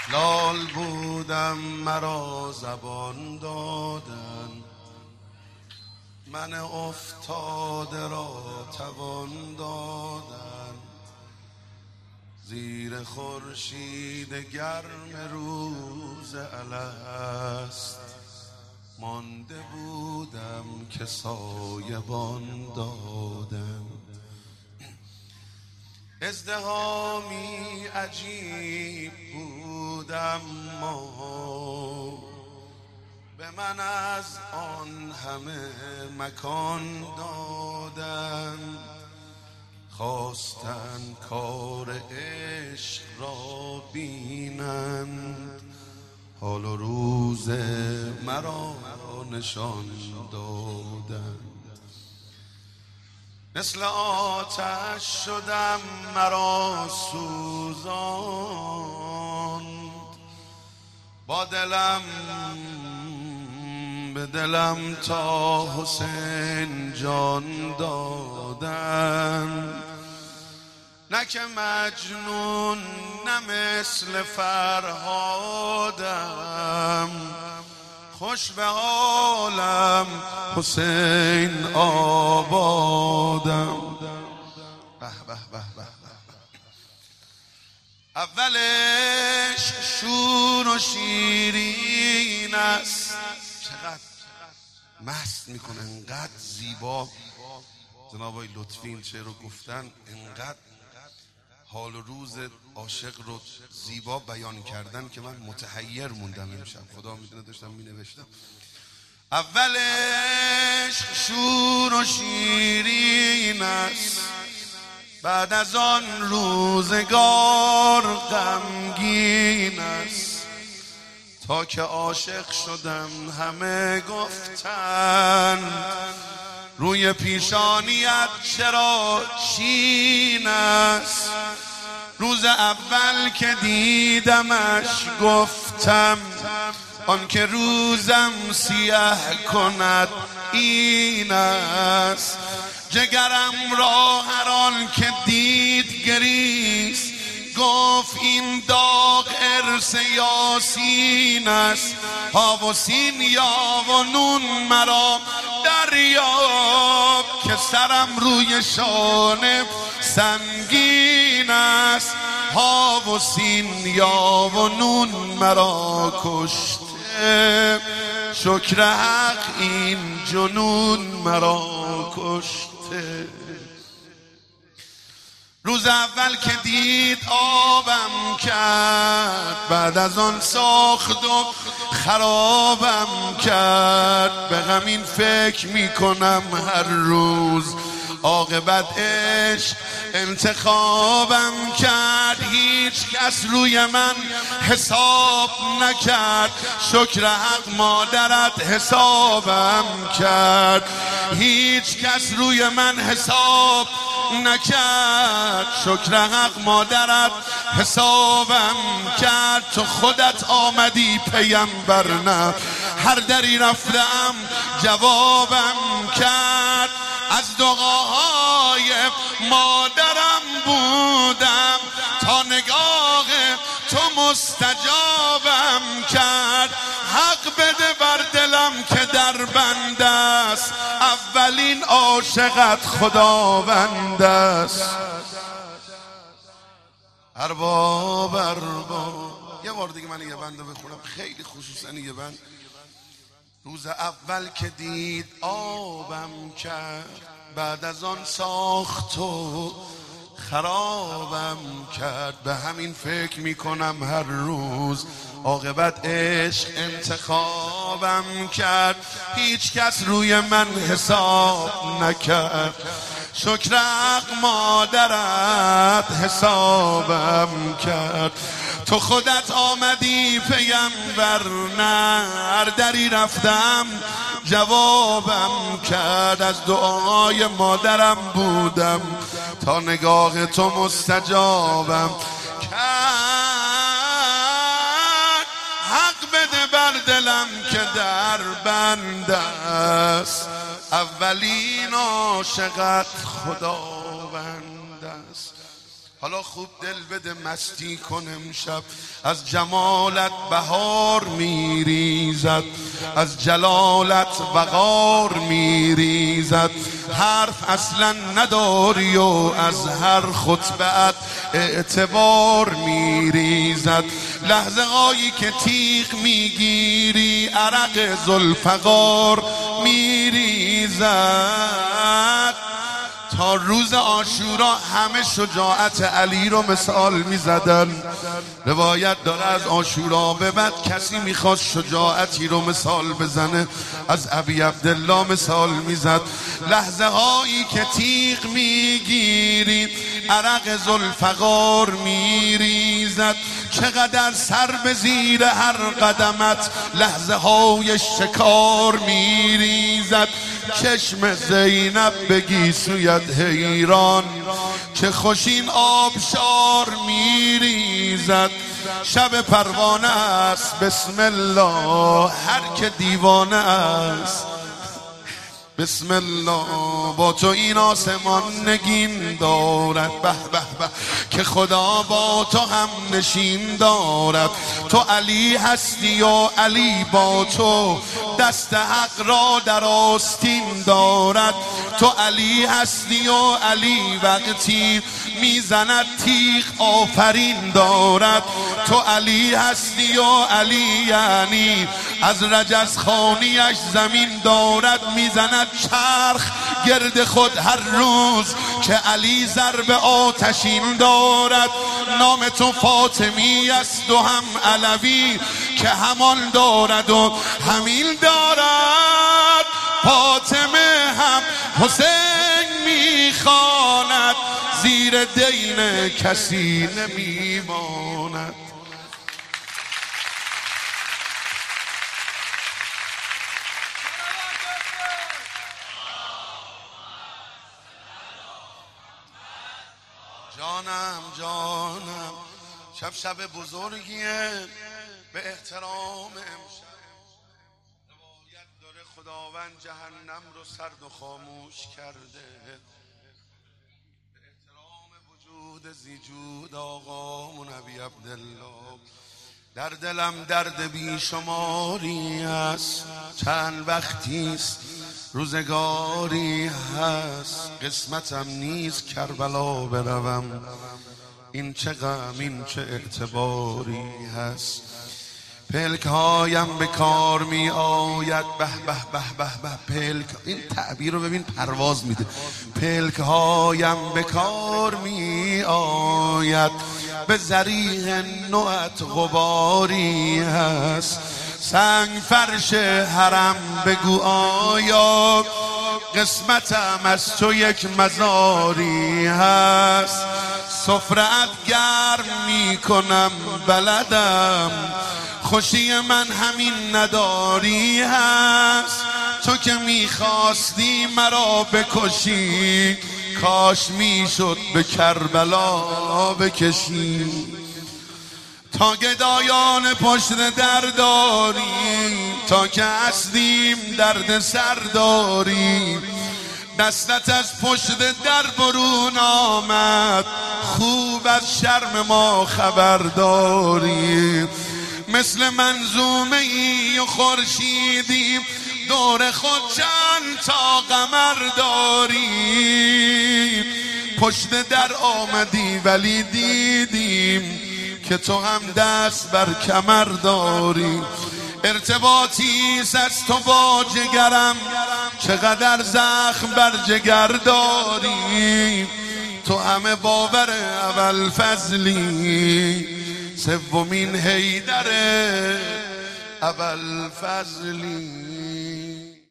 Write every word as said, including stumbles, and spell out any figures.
لال بودم مرا زبان دادن، من افتاده را توان دادن. زیر خورشید گرم روز الست، مانده بودم که سایبان دادم. ازدحامی عجیب بود اما به من از آن همه مکان دادن. خواستن کار عشق را بینند، حال و روز مرا نشان دادند. مثل آتش شدم مرا سوزاند، با دلم به دلم تا حسین جان دادن. نه که مجنون نه مثل فرهادم، خوش به حالم حسین آبادم. به به به به. اولش شور و شیرین است، چقدر مست میکنه، انقدر زیبا. جناب آقای لطفی این شعر رو گفتن، انقدر حال و روز عاشق رو زیبا بیان کردن که من متحیر موندم امشب. خدا میدونه داشتم مینوشتم. اولش شور و شیرین است، بعد از آن روزگار غمگین است. تا که عاشق شدم همه گفتن، روی پیشانیت چرا چین است. روز اول که دیدمش گفتم، آن که روزم سیاه کند این است. جگرم را هر آن که دید گریست، گفت این داغ ارث یاسین است. ها و سین یا و نون مرا دریاب، که سرم روی شانه سنگین است. ها و سین یا و نون مرا کشته، شکر حق این جنون مرا کشته. روز اول که دید آبم کرد، بعد از آن ساخت و خرابم کرد. به همین فکر میکنم هر روز، عاقبت عشق انتخابم کرد. هیچ کس روی من حساب نکرد، شکر حق مادرت حسابم کرد. هیچ کس روی من حساب نکرد، شکر حق مادرت حسابم کرد. تو خودت آمدی پیمبر نه، هر دری رفتم جوابم کرد. از دعاهای مادرم بودم، تا نگاه تو مستجابم کرد. حق بده بر دلم که در بند است، اولین عاشقت خداوند است. ارباب ارباب. یه بار دیگه من یه بنده بخونم، خیلی خصوصا یه بند. روز اول که دید آبم کرد، بعد از آن ساخت و خرابم کرد. به همین فکر میکنم هر روز، عاقبت عشق انتخابم کرد. هیچ کس روی من حساب نکرد، شکر حق مادرت حسابم کرد. تو خودت آمدی پیمبر نه، هر دری رفتم جوابم کرد. از دعای مادرم بودم، تا نگاه تو مستجابم کرد. حق بده بر دلم که در بند است، اولین عاشقت خداوند است. حالا خوب دل بده مستی کن امشب، از جمالت بهار میریزد، از جلالت وقار میریزد. حرف اصلا نداری و از هر خطبه‌ات اعتبار میریزد. لحظه هایی که تیغ میگیری عرق ذوالفقار میریزد. تا روز عاشورا همه شجاعت علی رو مثال میزدن. روایت داره از عاشورا به بعد کسی میخواست شجاعتی رو مثال بزنه از ابی عبدالله مثال میزد. لحظه هایی که تیغ میگیری عرق ذوالفقار میریزد. چقدر سر به زیر هر قدمت لحظه های شکار میریزد. چشم زینب بگی سویت حیران، چه خوشین آبشار میریزد. شب پروانه است بسم الله، هر که دیوانه است بسم الله. با تو این آسمان نگین دارد، به به به که خدا با تو هم نشین دارد. تو علی هستی و علی با تو دست حق را در آستین دارد. تو علی هستی و علی وقتی میزند تیغ آفرین دارد. تو علی هستی و علی یعنی از رجز خانیش زمین دارد. میزند چرخ گرد خود هر روز که علی ضرب آتشین دارد. نام تو فاطمی است و هم علوی که همان دارد و همین دارد. فاطمه هم حسین میخواند، زیر دین کسی نمیماند. جانم جانم شب شب بزرگیه، به احترام امشب روایت داره خداوند جهنم رو سرد و خاموش کرده. به احترام وجود زیجود آقامون ابی عبدالله، در دلم درد بیشماری هست. چند وقتیست روزگاری هست، قسمتم نیست کربلا بروم. این چه غم این چه اعتباری هست. پلک هایم به کار می آید، به به به به به پلک. این تعبیر رو ببین پرواز میده. پلک هایم به کار می آید، به زریح نوعت غباری هست. سنگ فرش حرم بگو آیا قسمتم از تو یک مزاری هست. سفره‌ات گرم می کنم بلدم، خوشی من همین نداری هست. تو که میخواستی مرا بکشی، کاش میشد به کربلا بکشی. تا گدایان پشت در داری، تا که هستیم درد سر داری. دستت از پشت در برون آمد، خوب از شرم ما خبر داری. مثل منظومه ای و خورشیدی، دور خود چند تا قمر داری. پشت در آمدی ولی دیدیم که تو هم دست بر کمر داری. ارتباطی از تو با جگرم، چقدر زخم بر جگر داری. تو همه باور اول فضلی، سومین حیدر اول فضلی.